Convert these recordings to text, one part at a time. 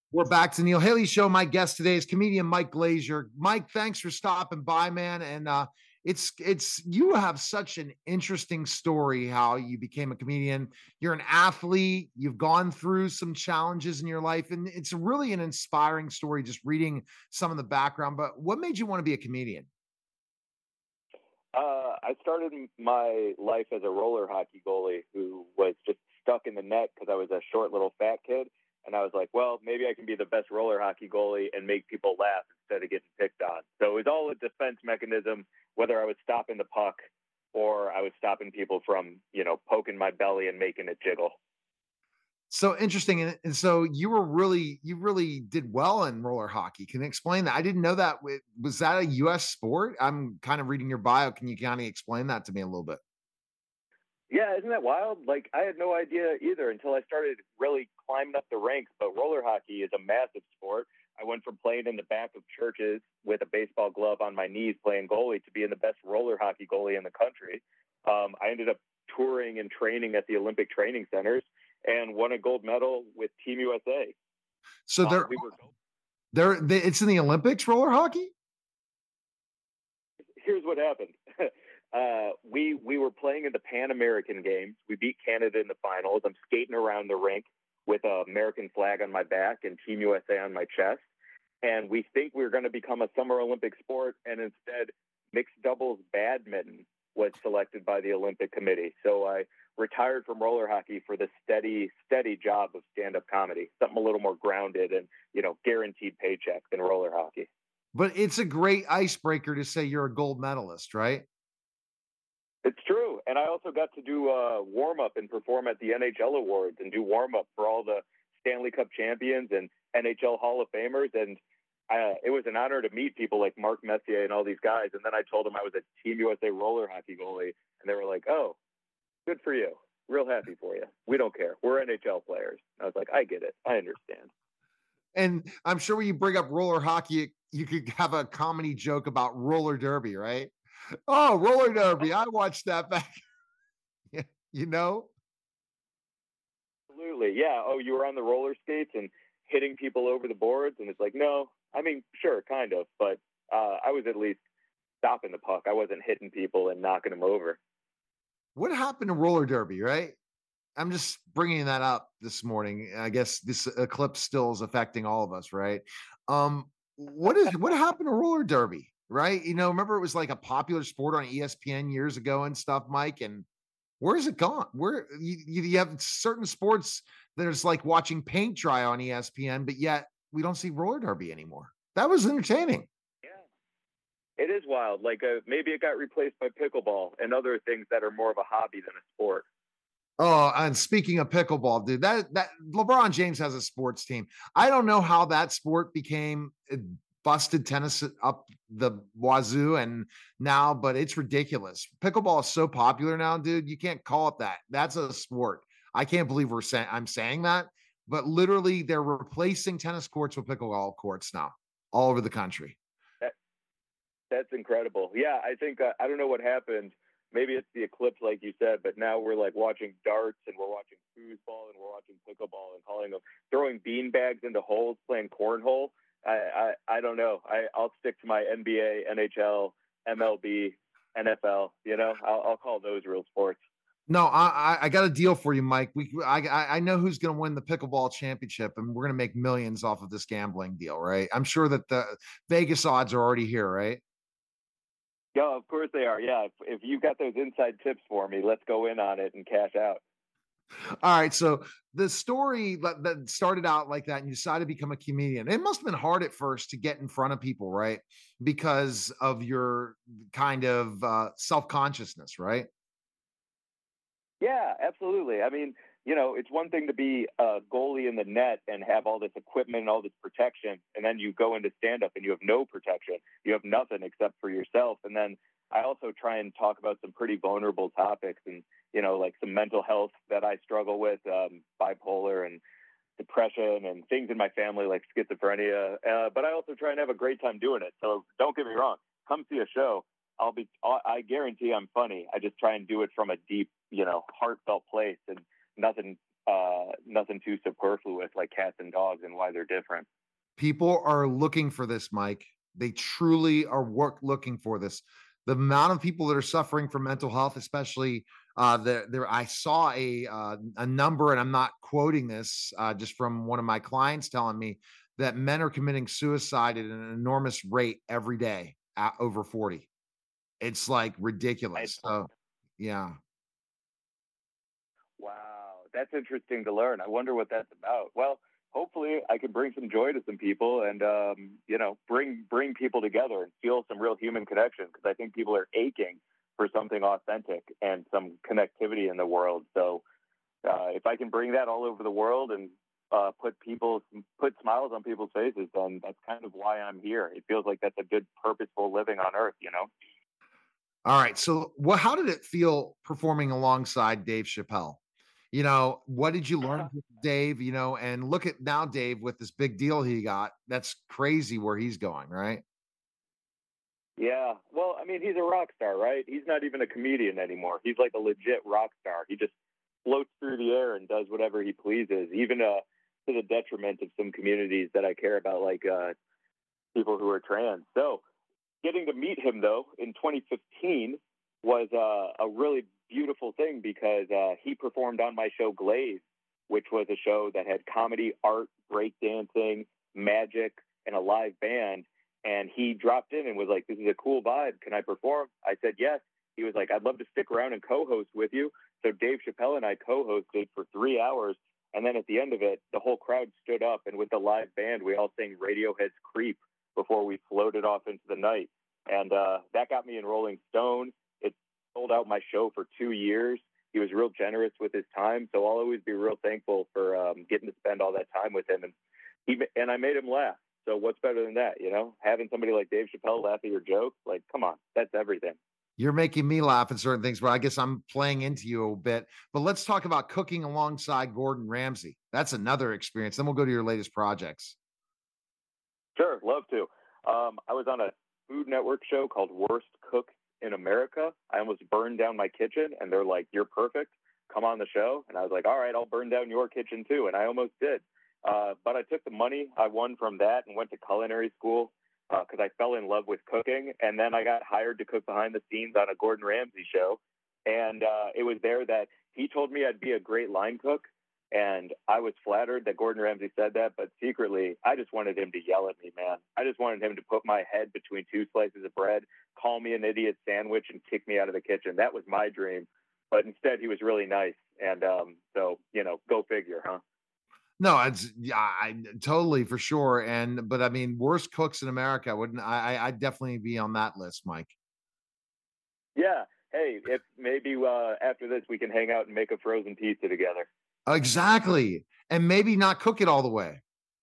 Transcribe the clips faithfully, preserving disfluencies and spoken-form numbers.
We're back to Neil Haley Show. My guest today is comedian Mike Glazier. Mike, thanks for stopping by, man. And uh, it's it's you have such an interesting story how you became a comedian. You're an athlete. You've gone through some challenges in your life, and it's really an inspiring story. Just reading some of the background. But what made you want to be a comedian? Uh, I started my life as a roller hockey goalie who was just stuck in the net because I was a short little fat kid. And I was like, well, maybe I can be the best roller hockey goalie and make people laugh instead of getting picked on. So it was all a defense mechanism, whether I was stopping the puck or I was stopping people from, you know, poking my belly and making it jiggle. So interesting. And, and so you were really, you really did well in roller hockey. Can you explain that? I didn't know that. Was that a U S sport? I'm kind of reading your bio. Can you kind of explain that to me a little bit? Yeah, isn't that wild? Like, I had no idea either until I started really climbing up the ranks. But roller hockey is a massive sport. I went from playing in the back of churches with a baseball glove on my knees playing goalie to being the best roller hockey goalie in the country. Um, I ended up touring and training at the Olympic training centers and won a gold medal with Team U S A. So Uh, they're, we were, they're, they, it's in the Olympics, roller hockey? Here's what happened. Uh, we we were playing in the Pan American Games. We beat Canada in the finals. I'm skating around the rink with an American flag on my back and Team U S A on my chest. And we think we we're going to become a Summer Olympic sport. And instead, mixed doubles badminton was selected by the Olympic Committee. So I retired from roller hockey for the steady, steady job of stand-up comedy, something a little more grounded and, you know, guaranteed paycheck than roller hockey. But it's a great icebreaker to say you're a gold medalist, right? It's true. And I also got to do a warm up and perform at the N H L Awards and do warm up for all the Stanley Cup champions and N H L Hall of Famers. And uh, it was an honor to meet people like Mark Messier and all these guys. And then I told them I was a Team U S A roller hockey goalie. And they were like, oh, good for you. Real happy for you. We don't care. We're N H L players. And I was like, I get it. I understand. And I'm sure when you bring up roller hockey, you could have a comedy joke about roller derby, right? Oh, roller derby. I watched that back. You know? Absolutely. Yeah. Oh, you were on the roller skates and hitting people over the boards. And it's like, no, I mean, sure, kind of. But uh, I was at least stopping the puck. I wasn't hitting people and knocking them over. What happened to roller derby, right? I'm just bringing that up this morning. I guess this eclipse still is affecting all of us, right? Um, what is what happened to roller derby, right? You know, remember it was like a popular sport on E S P N years ago and stuff, Mike. And where's it gone? Where you, you have certain sports that is like watching paint dry on E S P N, but yet we don't see roller derby anymore. That was entertaining. Yeah, it is wild. Like uh, maybe it got replaced by pickleball and other things that are more of a hobby than a sport. Oh, and speaking of pickleball, dude, that that LeBron James has a sports team. I don't know how that sport became uh, busted tennis up the wazoo and now, but it's ridiculous. Pickleball is so popular now, dude. You can't call it that. That's a sport. I can't believe we're saying I'm saying that, but literally they're replacing tennis courts with pickleball courts now all over the country. That, that's incredible. Yeah, I think uh, I don't know what happened. Maybe it's the eclipse, like you said, but now we're like watching darts and we're watching foosball and we're watching pickleball and calling them throwing bean bags into holes, playing cornhole. I, I, I don't know. I, I'll stick to my N B A, N H L, M L B, N F L. You know, I'll, I'll call those real sports. No, I, I got a deal for you, Mike. We, I, I know who's going to win the pickleball championship, and we're going to make millions off of this gambling deal, right? I'm sure that the Vegas odds are already here, right? Yeah, of course they are. Yeah, if, if you got those inside tips for me, let's go in on it and cash out. All right. So the story that, that started out like that and you decided to become a comedian, it must have been hard at first to get in front of people, right? Because of your kind of uh, self-consciousness, right? Yeah, absolutely. I mean, you know, it's one thing to be a goalie in the net and have all this equipment and all this protection, and then you go into stand-up and you have no protection. You have nothing except for yourself. And then I also try and talk about some pretty vulnerable topics and, you know, like some mental health that I struggle with, um, bipolar and depression and things in my family like schizophrenia. Uh, but I also try and have a great time doing it. So don't get me wrong. Come see a show. I'll be, I guarantee I'm funny. I just try and do it from a deep, you know, heartfelt place and nothing uh, nothing too superfluous like cats and dogs and why they're different. People are looking for this, Mike. They truly are work looking for this. The amount of people that are suffering from mental health, especially uh, there, there. I saw a uh, a number, and I'm not quoting this, uh, just from one of my clients telling me that men are committing suicide at an enormous rate every day at over forty. It's like I, ridiculous. So, yeah. wow, that's interesting to learn. I wonder what that's about. Well, hopefully I can bring some joy to some people and um, you know bring bring people together and feel some real human connection because I think people are aching for something authentic and some connectivity in the world. So uh, if I can bring that all over the world and uh, put people put smiles on people's faces, then that's kind of why I'm here. It feels like that's a good, purposeful living on Earth. You know. All right. So, what? How did it feel performing alongside Dave Chappelle? You know, what did you learn with Dave? You know, and look at now Dave with this big deal he got. That's crazy where he's going, right? Yeah. Well, I mean, he's a rock star, right? He's not even a comedian anymore. He's like a legit rock star. He just floats through the air and does whatever he pleases, even uh, to the detriment of some communities that I care about, like uh, people who are trans. So getting to meet him, though, in twenty fifteen was uh, a really beautiful thing because uh, he performed on my show Glaze, which was a show that had comedy, art, breakdancing, magic, and a live band. And he dropped in and was like, "This is a cool vibe. Can I perform?" I said yes. He was like, "I'd love to stick around and co-host with you." So Dave Chappelle and I co-hosted for three hours. And then at the end of it, the whole crowd stood up. And with the live band, we all sang Radiohead's Creep before we floated off into the night. And uh, that got me in Rolling Stone. It sold out my show for two years. He was real generous with his time. So I'll always be real thankful for um, getting to spend all that time with him. And he, and I made him laugh. So what's better than that? You know, having somebody like Dave Chappelle laugh at your jokes, like, come on, that's everything. You're making me laugh at certain things, but I guess I'm playing into you a bit. But let's talk about cooking alongside Gordon Ramsay. That's another experience. Then we'll go to your latest projects. Sure, love to. Um, I was on a Food Network show called Worst Cook in America. I almost burned down my kitchen, and they're like, "You're perfect. Come on the show." And I was like, "All right, I'll burn down your kitchen too." And I almost did. Uh, but I took the money I won from that and went to culinary school because uh, I fell in love with cooking. And then I got hired to cook behind the scenes on a Gordon Ramsay show. And uh, it was there that he told me I'd be a great line cook. And I was flattered that Gordon Ramsay said that. But secretly, I just wanted him to yell at me, man. I just wanted him to put my head between two slices of bread, call me an idiot sandwich, and kick me out of the kitchen. That was my dream. But instead, he was really nice. And um, so, you know, go figure, huh? No, it's yeah, I totally for sure. And but I mean, worst cooks in America wouldn't I? I I'd definitely be on that list, Mike. Yeah. Hey, if maybe uh, after this we can hang out and make a frozen pizza together. Exactly, and maybe not cook it all the way.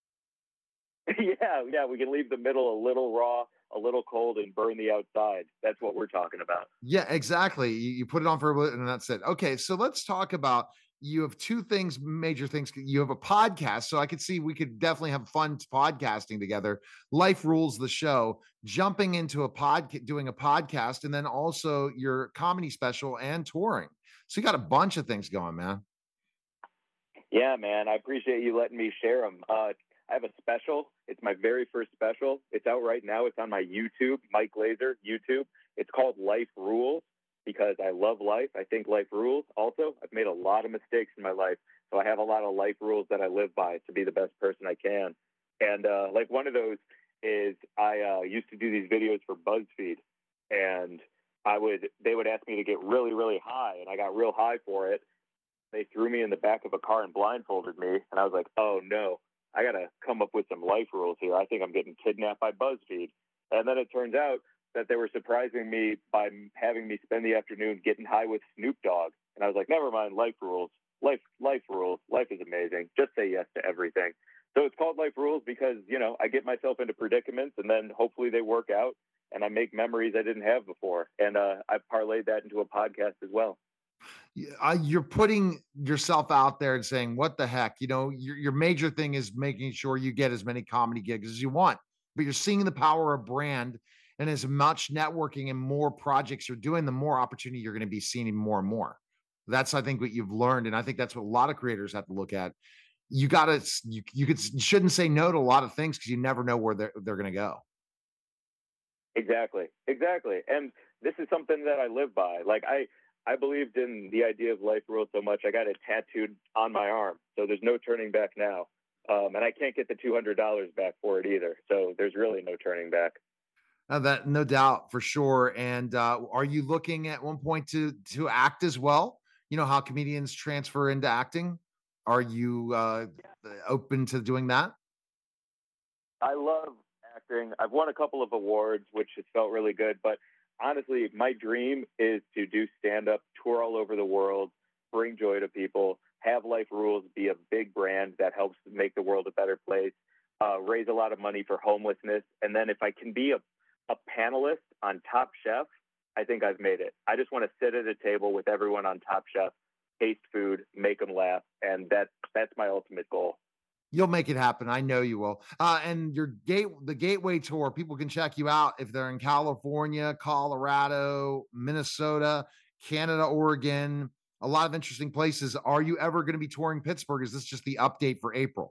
yeah, yeah, we can leave the middle a little raw, a little cold, and burn the outside. That's what we're talking about. Yeah, exactly. You, you put it on for a bit, and that's it. Okay, so let's talk about. You have two things, major things. You have a podcast, so I could see we could definitely have fun podcasting together. Life Rules the show, jumping into a pod, doing a podcast, and then also your comedy special and touring. So you got a bunch of things going, man. Yeah, man. I appreciate you letting me share them. Uh, I have a special. It's my very first special. It's out right now. It's on my YouTube, Mike Glazer YouTube. It's called Life Rules because I love life. I think life rules. Also, I've made a lot of mistakes in my life. So I have a lot of life rules that I live by to be the best person I can. And uh, like one of those is I uh, used to do these videos for BuzzFeed. And I would they would ask me to get really, really high. And I got real high for it. They threw me in the back of a car and blindfolded me. And I was like, oh, no, I got to come up with some life rules here. I think I'm getting kidnapped by BuzzFeed. And then it turns out that they were surprising me by having me spend the afternoon getting high with Snoop Dogg. And I was like, never mind, life rules. Life, life rules. Life is amazing. Just say yes to everything. So it's called Life Rules because, you know, I get myself into predicaments and then hopefully they work out and I make memories I didn't have before. And uh, I parlayed that into a podcast as well. Uh, you're putting yourself out there and saying, what the heck? You know, your, your major thing is making sure you get as many comedy gigs as you want, but you're seeing the power of brand. And as much networking and more projects you're doing, the more opportunity you're going to be seeing more and more. That's, I think, what you've learned. And I think that's what a lot of creators have to look at. You got to, you, you could, you shouldn't say no to a lot of things because you never know where they're, they're going to go. Exactly. Exactly. And this is something that I live by. Like I, I believed in the idea of life rules so much. I got it tattooed on my arm. So there's no turning back now. Um, and I can't get the two hundred dollars back for it either. So there's really no turning back. Uh, that no doubt for sure. And uh, are you looking at one point to to act as well? You know how comedians transfer into acting. Are you uh, open to doing that? I love acting. I've won a couple of awards, which has felt really good. But honestly, my dream is to do stand up, tour all over the world, bring joy to people, have Life Rules be a big brand that helps make the world a better place, uh, raise a lot of money for homelessness. And then if I can be a, a panelist on Top Chef, I think I've made it. I just want to sit at a table with everyone on Top Chef, taste food, make them laugh. And that, that's my ultimate goal. You'll make it happen. I know you will. Uh, and your gate, the Gateway Tour, people can check you out if they're in California, Colorado, Minnesota, Canada, Oregon, a lot of interesting places. Are you ever going to be touring Pittsburgh? Is this just the update for April?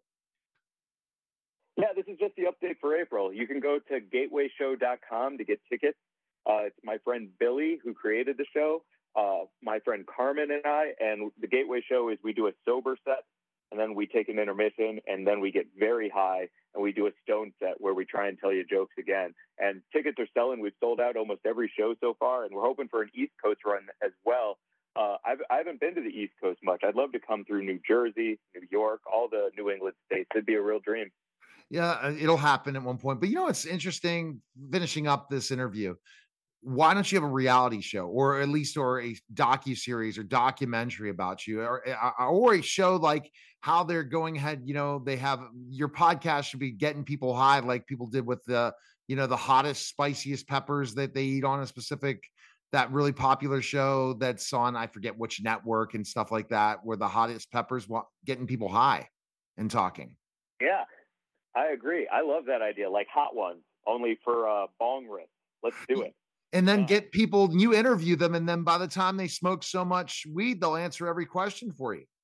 Yeah, this is just the update for April. You can go to gateway show dot com to get tickets. Uh, it's my friend Billy who created the show, uh, my friend Carmen and I, and the Gateway Show is we do a sober set, and then we take an intermission, and then we get very high, and we do a stone set where we try and tell you jokes again. And tickets are selling. We've sold out almost every show so far, and we're hoping for an East Coast run as well. Uh, I've, I haven't been to the East Coast much. I'd love to come through New Jersey, New York, all the New England states. It'd be a real dream. Yeah, it'll happen at one point. But you know what's interesting, finishing up this interview, why don't you have a reality show or at least or a docu-series or documentary about you or, or a show like how they're going ahead, you know, they have your podcast should be getting people high like people did with the, you know, the hottest, spiciest peppers that they eat on a specific, that really popular show that's on, I forget which network and stuff like that, where the hottest peppers getting people high and talking. Yeah, I agree. I love that idea. Like Hot Ones, only for uh, bong rips. Let's do it. And then get people, you interview them, and then by the time they smoke so much weed, they'll answer every question for you.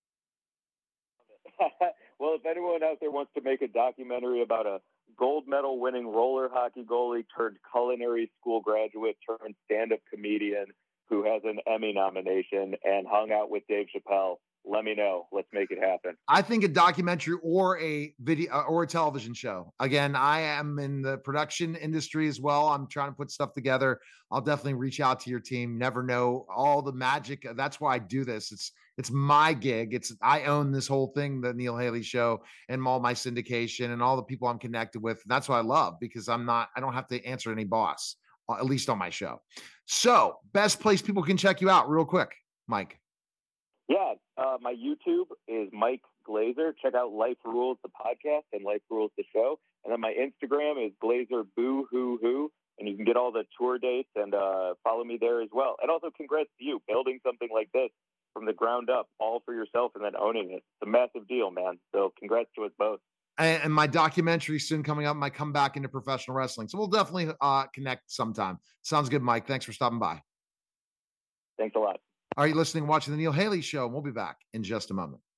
Well, if anyone out there wants to make a documentary about a gold medal winning roller hockey goalie turned culinary school graduate turned stand-up comedian who has an Emmy nomination and hung out with Dave Chappelle, let me know. Let's make it happen. I think a documentary or a video or a television show. Again, I am in the production industry as well. I'm trying to put stuff together. I'll definitely reach out to your team. Never know all the magic. That's why I do this. It's it's my gig. It's I own this whole thing, the Neil Haley Show, and all my syndication and all the people I'm connected with. That's what I love because I'm not. I don't have to answer any boss, at least on my show. So, best place people can check you out, real quick, Mike. Yeah, uh, my YouTube is Mike Glazer. Check out Life Rules, the podcast, and Life Rules, the show. And then my Instagram is Glazer Boo Hoo Hoo, and you can get all the tour dates and uh, follow me there as well. And also, congrats to you building something like this from the ground up, all for yourself, and then owning it. It's a massive deal, man. So, congrats to us both. And, and my documentary soon coming up. My comeback into professional wrestling. So we'll definitely uh, connect sometime. Sounds good, Mike. Thanks for stopping by. Thanks a lot. Are you listening, watching the Neil Haley Show? We'll be back in just a moment.